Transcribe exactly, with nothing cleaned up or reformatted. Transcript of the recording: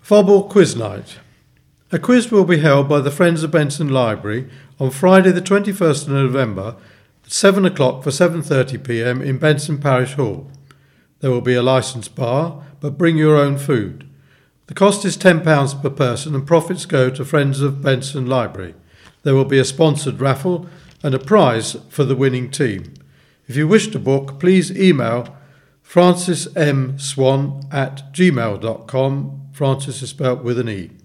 Fobble Quiz Night. A quiz will be held by the Friends of Benson Library on Friday the twenty-first of November at seven o'clock for seven thirty p m in Benson Parish Hall. There will be a licensed bar, but bring your own food. The cost is ten pounds per person and profits go to Friends of Benson Library. There will be a sponsored raffle and a prize for the winning team. If you wish to book, please email francis m swan at gmail dot com. Francis is spelt with an E.